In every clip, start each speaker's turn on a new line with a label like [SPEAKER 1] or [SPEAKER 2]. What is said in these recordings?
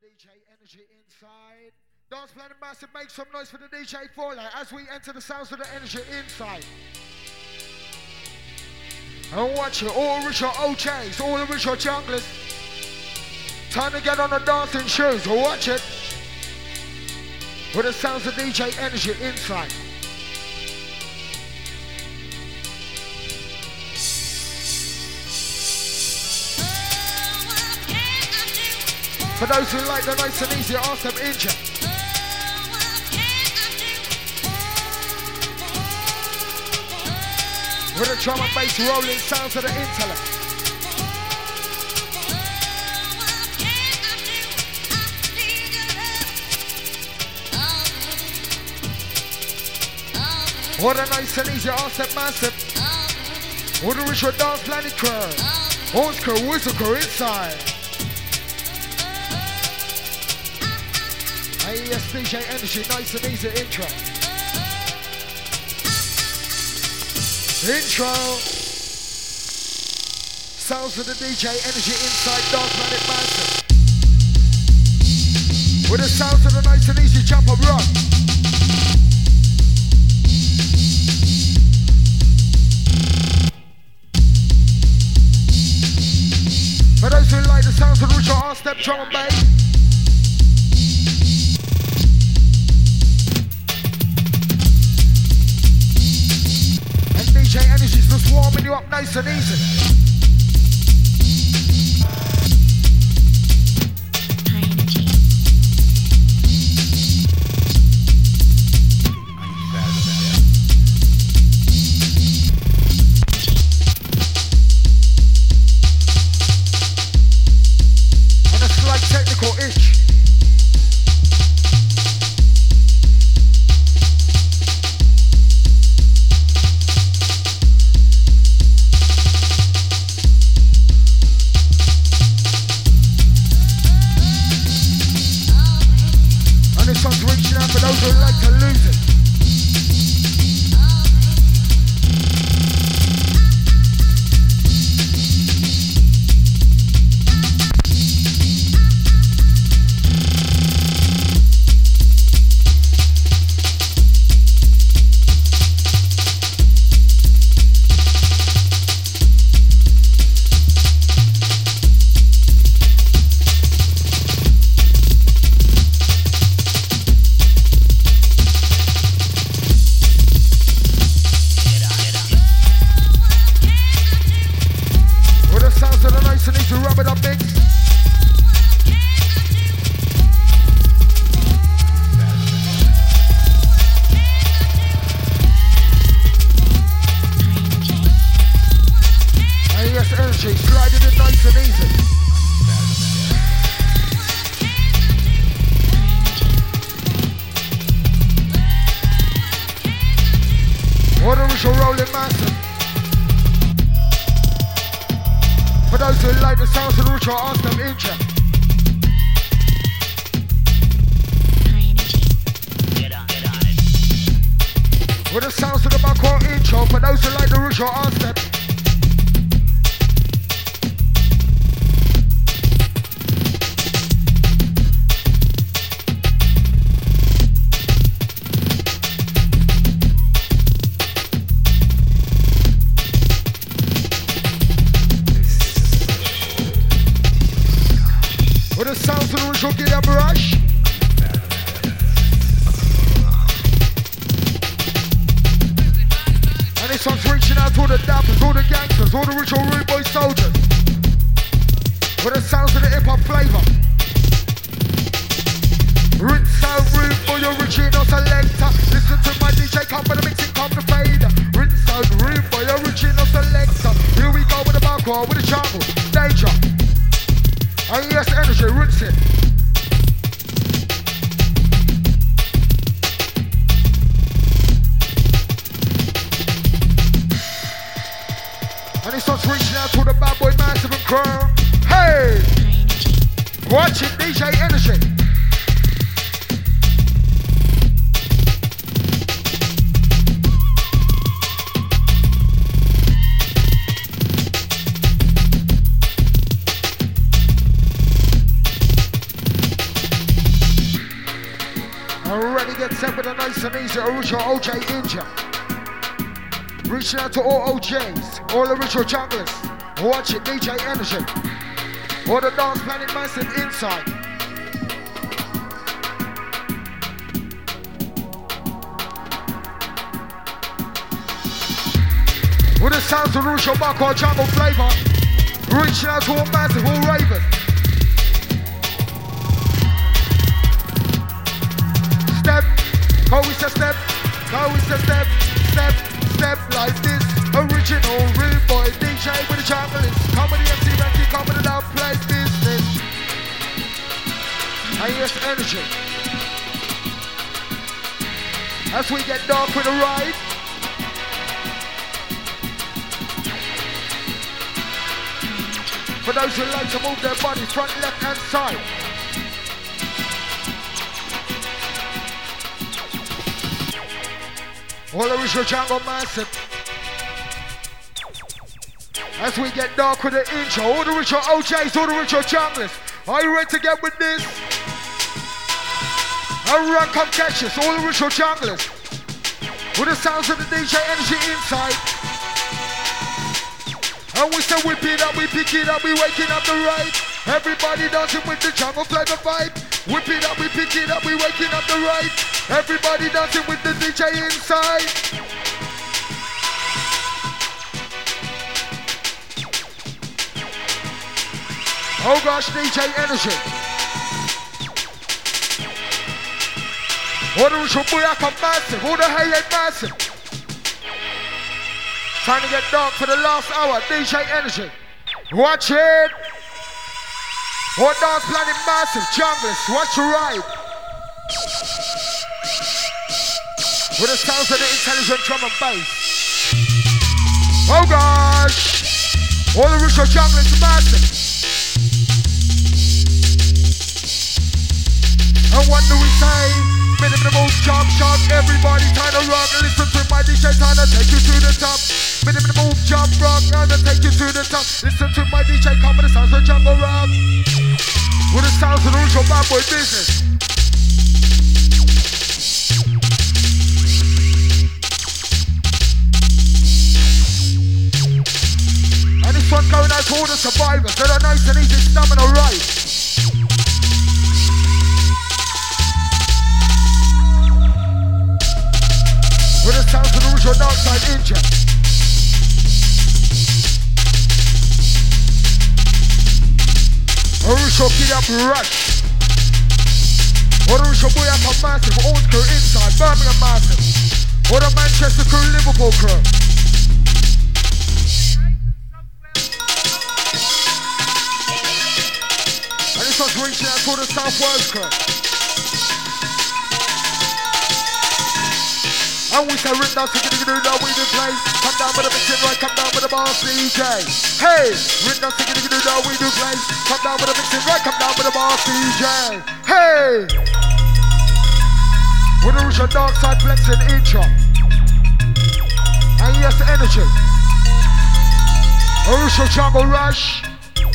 [SPEAKER 1] DJ Energy inside. Dance Planet Massive, make some noise for the DJ Fallout as we enter the sounds of the Energy inside. And watch it, all original OJs, all original junglers. Time to get on the dancing shoes, watch it. With the sounds of DJ Energy inside. For those who like the nice and easy, ask them injure. With the drum and bass rolling sounds of the intellect. What a nice and easy, ask them massive. What a ritual dance planet crew. Horse crew, whistle crew inside. Hey, yes, DJ Energy, nice and easy intro. Intro. Sounds of the DJ Energy inside Dance Planet Massive. With the sounds of the nice and easy jump up rock. For those who like the sounds of the ritual R-step drum and bass. DJ Energy's just warming you up nice and easy.
[SPEAKER 2] High energy.
[SPEAKER 1] And a slight technical itch. Reaching out for those who like to lose it. Already get set with a nice and easy original OJ Ninja. Reaching out to all OJs, all original junglers. Watch it, DJ Energy. All the Dance Planet Massive inside. With the sounds of original Marco jungle flavor. Reaching out to all massive, all ravers. Step, go with the step, go with the step, step, step like this. Original rude boy, DJ with the junglers. Come with the MC Ranky, come with the love play business. And yes, energy. As we get dark with a ride. For those who like to move their body, front, left hand side. All original jungle massive. As we get dark with the intro, all the original OJs, all the original junglers. Are you ready to get with this? Everyone come catch us, all the original junglers. With the sounds of the DJ Energy inside. And we say whip it up, we pick it up, we waking up the right. Everybody dancing with the jungle flavor vibe. Whip it up, we pick it up, we waking up the right. Everybody dancing with the DJ inside. Oh gosh, DJ Energy. All the original Booyaka massive, all the Hey Hey massive. Time to get dark for the last hour, DJ Energy. Watch it. All Dance Planet massive, junglers, watch your ride. With the sounds of the intelligent drum and bass. Oh gosh. All the original junglers massive. And what do we say? Minimal jump shot, everybody time to rock. Listen to my DJ, time to take you to the top. Minimal jump rock, time to take you to the top. Listen to my DJ, come with the sounds of jungle rock. With the sounds of the original bad boy business. And this one going out to all the survivors that are nice and easy stamina right. With the sounds of the original dark side ninja. Original Kid Up Rush. Or the original Booyaka massive, Old crew inside, Birmingham massive. Or the Manchester crew, Liverpool crew. And this one's reaching out to the South Wales crew. And we say ring down, so do that we do play. Come down with the mixing right, come down with the boss DJ. Hey, ring down, so do that we do play. Come down with the mixing right, come down with the boss DJ. Hey, with the original dark side flexing intro. And yes, energy. Original jungle rush.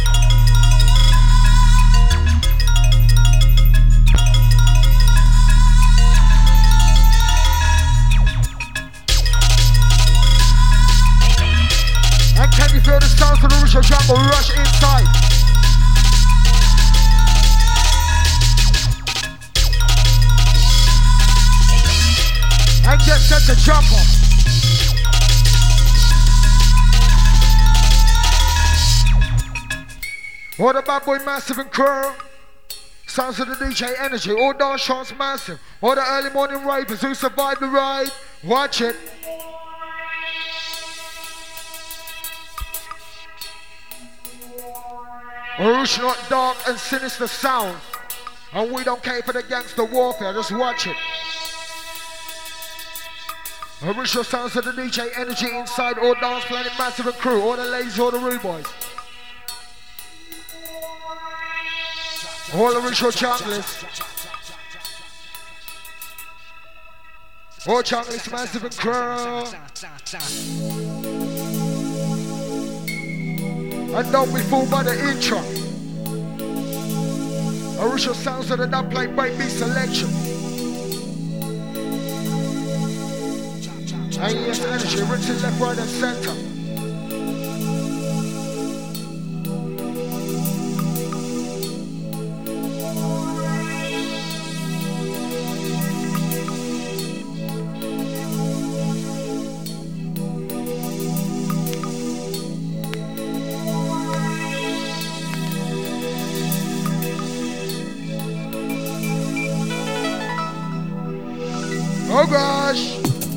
[SPEAKER 1] And can you feel the sounds of the original jungle rush inside? And get set to jump up. All the bad boy massive and crew. Sounds of the DJ Energy. All dance shots massive. All the early morning ravers who survived the ride. Watch it. Original dark and sinister sound. And we don't care for the gangster warfare, just watch it. Original sounds of the DJ Energy inside all Dance Planet Massive and crew, all the ladies, all the rude boys. All original junglers. All junglers, Massive and crew. And don't be fooled by the intro. Original sounds of the dub play breakbeat selection. AES energy, rinse it left, right and center. Oh gosh!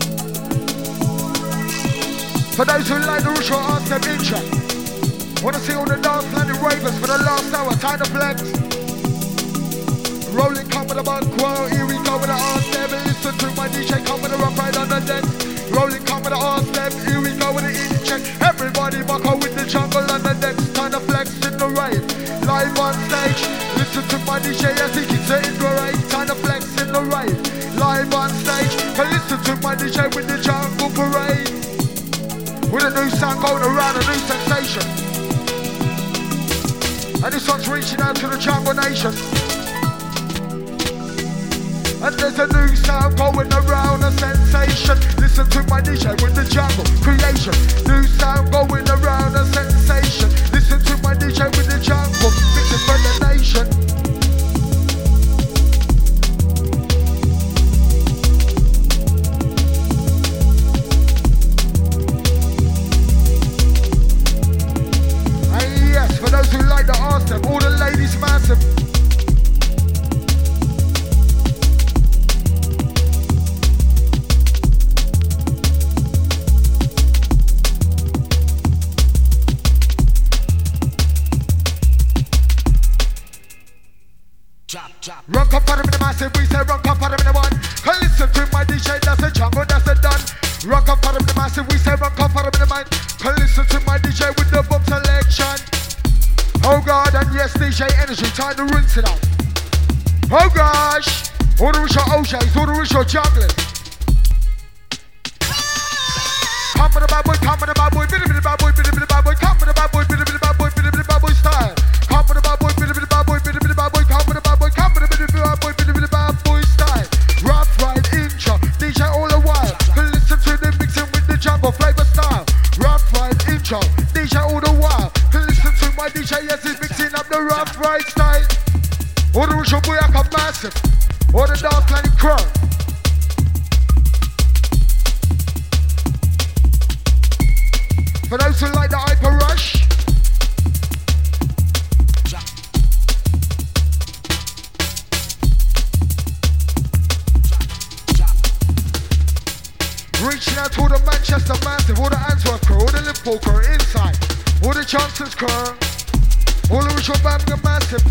[SPEAKER 1] For those who like the ritual, ask them intro. Wanna see all the dance landing ravers for the last hour, time to flex. Rolling, come with a bunk, well, here we go with the ask them. Listen to my DJ, come with a rough ride on the deck. Rolling, come with the ask them, here we go with the in check. Everybody buckle with the jungle on the decks, time to flex in the rave. Live on stage, listen to my DJ as he keeps it in the rave, time to flex in the rave. Live on stage, and listen to my DJ with the jungle parade. With a new sound going around, a new sensation. And this one's reaching out to the jungle nation. And there's a new sound going around, a sensation. Listen to my DJ with the jungle creation. New sound going around, a sensation. Listen to my DJ with the jungle, mixing for the nation. For those who like to ask them, all the ladies massive. Run come for them in the massive, we say run come for them in the one. Can listen to my DJ, that's a jungle, that's a done. Run come for them in the massive, we say run come for them in the mind. Can listen to my DJ with the book selection. Oh God, and yes, DJ Energy, time to rinse it out. Oh gosh, all the ritual OJs, all the ritual junglers. Come with the bad boy, come with the bad boy, bitty bitty bad boy, bitty bitty bad boy, come with the bad boy, bitty bitty bad boy, bitty bitty bad boy style. Come with the bad boy, bitty bitty bad boy, bitty bitty bad boy, come with the bad boy, come with the bitty bitty bad boy, bitty bitty bad boy style. Rough ride intro, DJ all the while. Can listen to the mixing with the jungle flavor style. Rough ride intro, DJ all the while. Can listen to my DJ as he's mixing up the rough ride style. All the ritual boy I come massive. All the dark planet crow. For those who like the hyper rush. Reaching out to all the Manchester massive, all the Antwerp crew, all the Liverpool crew inside, all the Chancellors crew, all the ritual Birmingham massive.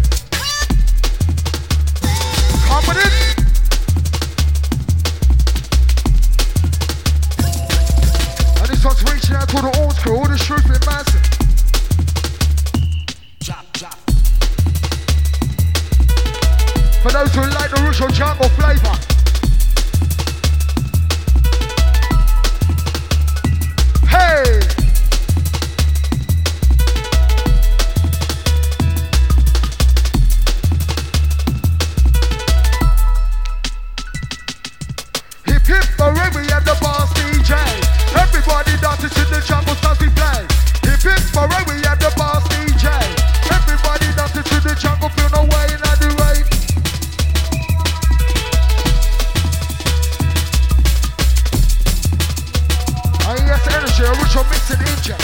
[SPEAKER 1] Come with it. And this one's reaching out to all the Orns crew, all the Shrewsbury massive. For those who like the ritual jungle flavour. Hey! Hip hip hooray, we have the boss DJ. Everybody dances to the jungle starts we play. Hip hip hooray, we have the boss DJ. Everybody dances to the jungle, feel no way in the rave. AES energy, a ritual mixing inject.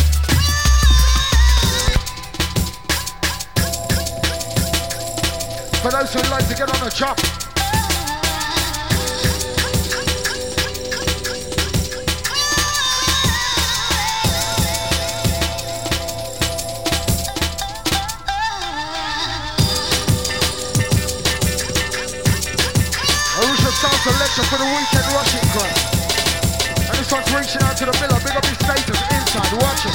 [SPEAKER 1] For those who like to get on a jump. Sound selection for the weekend rushing crowd. And this one's reaching out to the Miller, big up his status inside, watching.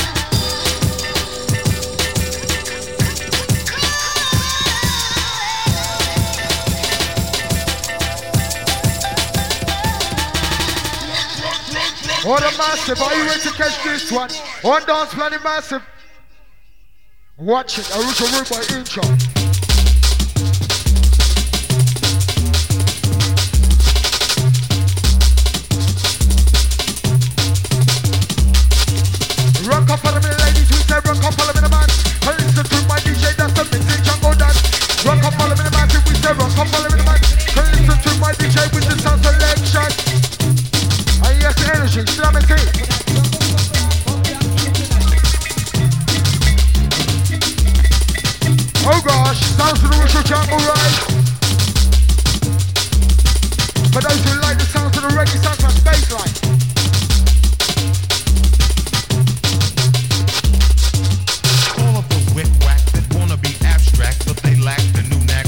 [SPEAKER 1] All the massive, are you ready to catch this one? On dance planning massive. Watch it, Arusha Root by intro.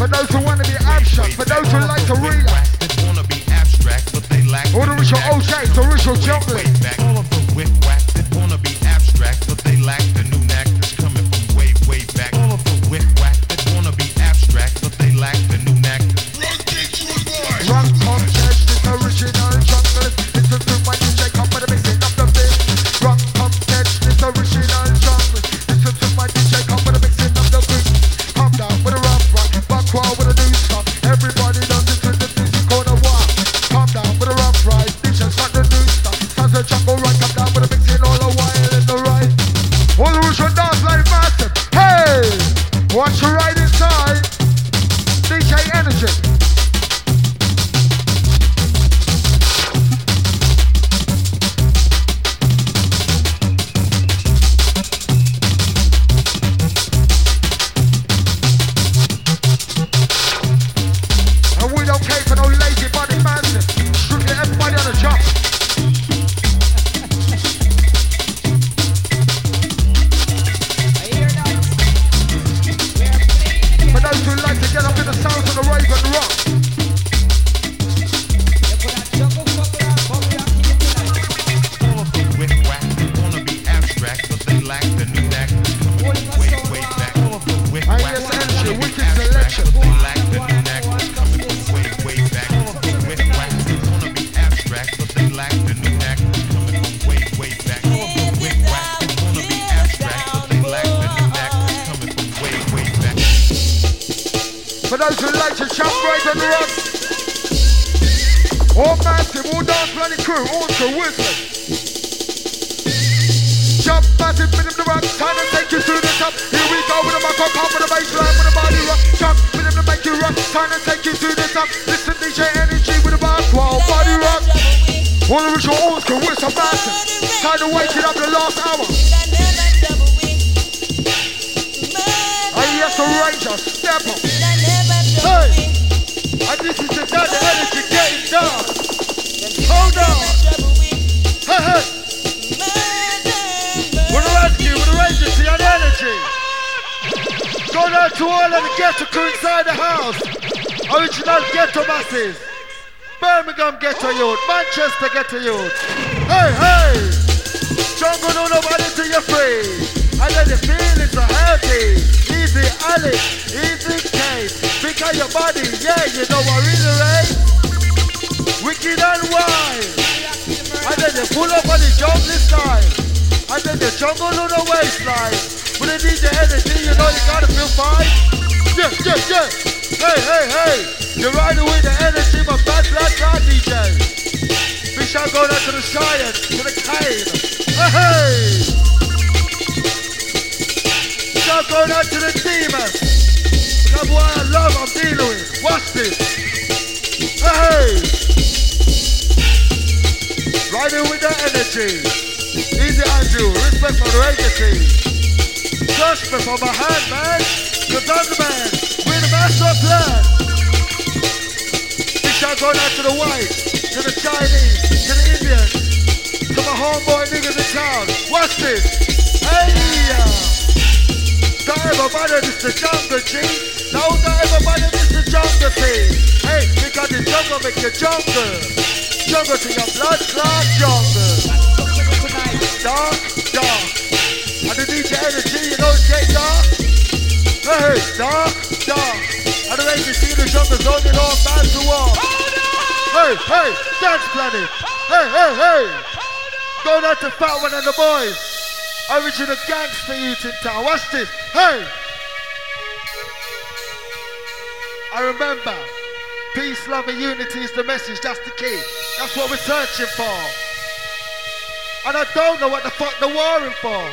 [SPEAKER 1] For those who want to be abstract, for those who like to relax. All the original OJs, the original junglers.
[SPEAKER 3] All of the whip-whack that wanna be abstract, but they lack the new knack that's coming from way, way back. All of the whip-whack that wanna be abstract, but they lack the new knack.
[SPEAKER 1] Run contest, this original junglers. Listen to my DJ, come with the mixing up the beat. Run contest, this original junglers. Listen to my DJ, come with the mixing up the beat. Come down with a rough rock, back wall with a new stuff. Everybody does it to the music on the wall. Come down with a rough ride, DJ's got the new stuff. Sounds a jungle right, come down with a mixing all the while in the right. All the original dance like massive. Hey, watch you right inside. DJ Energy. For those who like to jump right on the rock. All massive, all dance bloody crew, also Whistler. Jump massive, minimum the rock, time to take you through the top. Here we go with the mic on top of the bass line with the body rock. Jump, minimum to make you rock, time to take you through the top. Listen DJ Energy with the bass wall, body rock. All the original old school, Whistler massive. Time to wake it up the last hour. Yes, the Ranger, step up. Hey, and this is the time the energy getting down. Hold on. Hey, hey. With the rescue, with the Ranger, see on energy. Go down to all of the ghetto crew inside the house. Original ghetto masses. Birmingham ghetto youth, Manchester ghetto youth. Hey, hey. Jungle, no nobody till you're free. And then the feelings are healthy. Easy Alex, easy Kate. Think of your body, yeah, you know what really right? Wicked and wild. And then you pull up on the jungle style. And then the jungle on the waistline. With the DJ Energy, you know you gotta feel fine. Yeah, yeah, yeah. Hey, hey, hey. You're riding with the energy, my bad black DJ. We shall go down to the science, to the cave. Hey, hey. Shall go down to the demon. That's what I love, I'm dealing with. Watch this. Hey! Riding with the energy. Easy Andrew, respect for the Ranger team. Trust me for my hand, man. You're done, man. We're the master plan. We shall go down to the white, to the Chinese, to the Indians, to my homeboy niggas in town. Watch this. Hey! Don't ever bother this the jungle, G. No, don't ever bother this the jungle, G. Hey, because the jungle make you jungle. Jungle to your blood clot jungle. Dark, dark. And the DJ Energy, you know it's get dark. Hey, dark, dark. And the Ranger see the jungle's on it all, man to war. Hey, hey, Dance Planet. Hey, hey, hey. Go down to Fat One and the boys. Original gangster youth in town. Watch this. Hey! I remember, peace, love and unity is the message. That's the key. That's what we're searching for. And I don't know what the fuck they're warring for.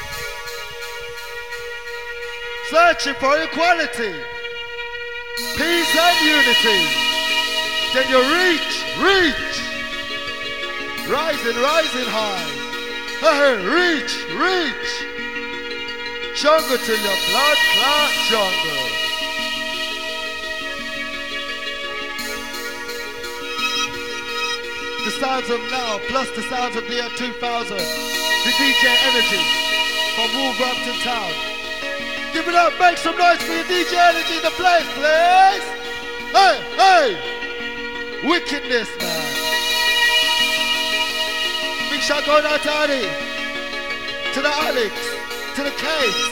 [SPEAKER 1] Searching for equality, peace and unity. Then you reach. Rising, rising high. Hey, reach. Jungle to your blood clot jungle. The sounds of now, plus the sounds of the year 2000. The DJ Energy from Wolverhampton Town. Give it up, make some noise for your DJ Energy in the place, please. Hey, hey. Wickedness, man. Big shout going out to Annie, to the Alex, to the Kate,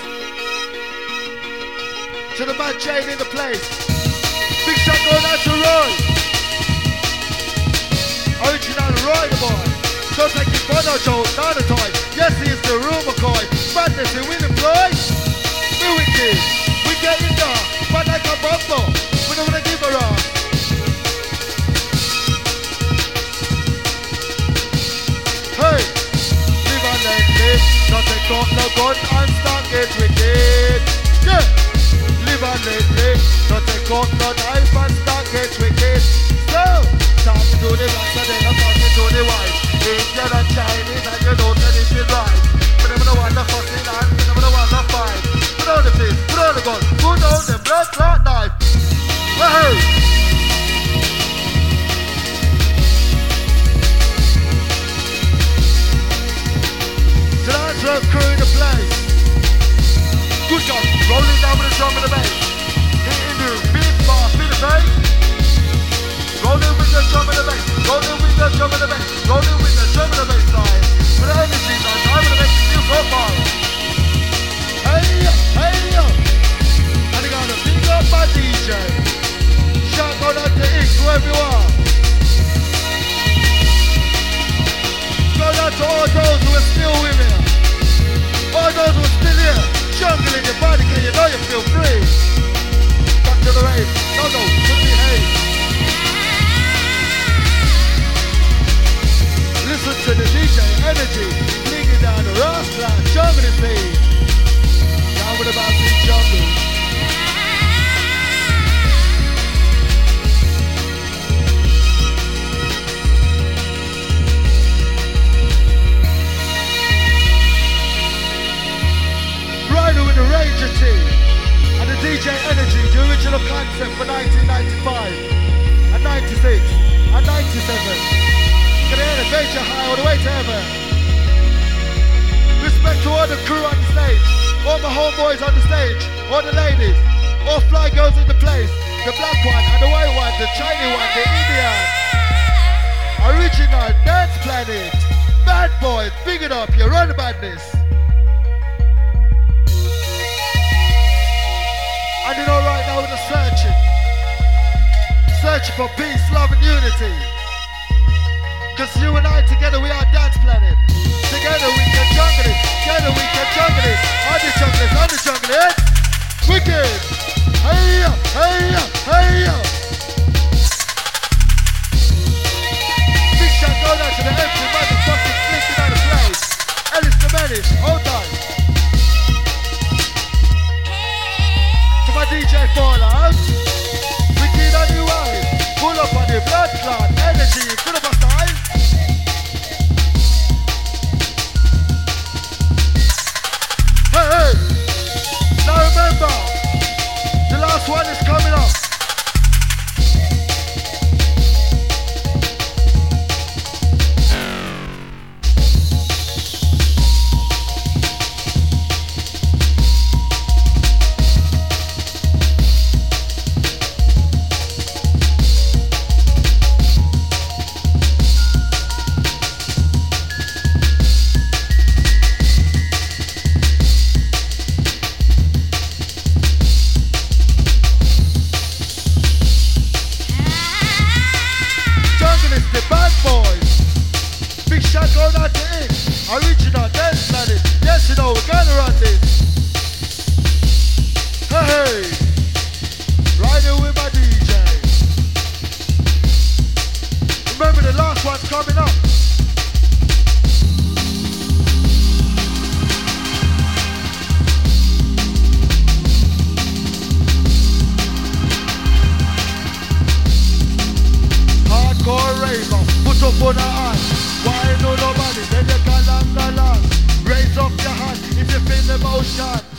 [SPEAKER 1] to the man Jane in the place. Big shout going out to Roy. Original Roy the boy. Don't take his photo joke, not a toy. Yes, he is the room McCoy. Madness in winning place. We wicked, we getting dark, but like a bumble. We don't wanna give a rock. Hey, live and let live. Not take off no gun and start get wicked. Yeah, live and let live. Not take off no knife and start get wicked. So, time to do the blacks and then I'm talking to the white. Indian and Chinese and you know that this is right. But never the one that fussing and you never the one that fight. Put on the fist, put on the gun, put on the blood clot knife. Hey! Tonight's road crew in the place. Good job, rolling down with the drum and the bass. Hitting the beat bar, beat the bass. Rolling with the drum and the bass. Rolling with the drum and the bass. Rolling with the drum and the bass line. With the energy line, time and the bass feel so far. Hey, hey, and I gotta big up my DJ. Shout out to X, wherever you are. Shout out to all those who are still with me. All those who are still here. Jungle in your body, can you know you feel free? Back to the rave. No, couldn't behave. Listen to the DJ Energy. Blinking down the Rastline. Jungle in me. Down with the bouncing jungle. Rider with the Ranger team and the DJ Energy, the original concept for 1995 and 96 and 97. Gonna elevate you high all the way to heaven. Respect to all the crew on the stage, all my homeboys on the stage, all the ladies, all fly girls in the place, the black one and the white one, the Chinese one, the Indian. Original Dance Planet. Bad boys, big it up, you run the badness. And you know right now we're searching for peace, love and unity. Cause you and I together we are Dance Planet. Together we can jungle it, together we can jungle it. On the jungle it, on the jungle it. Wicked! Hey, hey, hey. Big shout out to the empty motherfucking flicking out of place. Ellis the Menace, hold on. To my DJ Fallout. Wicked on you eyes. Pull up on the blood clot. Energy, full of a style. Hey, hey. Now remember, the last one is coming up. Original Dance Planet. Yes, you know, we're gonna run this. Hey, riding with my DJ. Remember the last one's coming up. Hardcore raver, put up on her hand. Why no nobody? Then you galang. Raise up your hand if you feel the motion.